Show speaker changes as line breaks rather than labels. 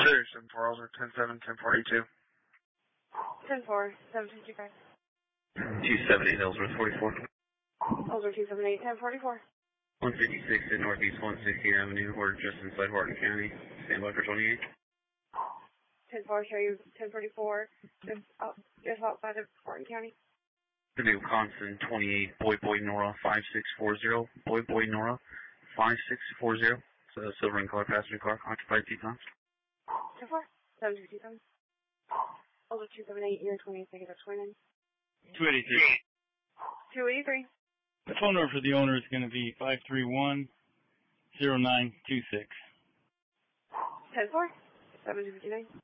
Sure, 7-4, Elder 10-7, 10-4,
10-4, 755.
278 Ellsworth 44.
Elder 278, 1044.
156 at Northeast 160 Avenue, we're just inside Hardin County. Stand by for 28.
10-4, show you 1044, just outside of Hardin County.
Purdue, Wisconsin, 28, Boy Nora, 5640. Boy Nora, 5640. So silver and color passenger car, occupied Tetons.
10-4, 757. Elder 278, year 28, 29.
283.
283.
The phone number for the owner is going to be 531-0926.
10-4, 759.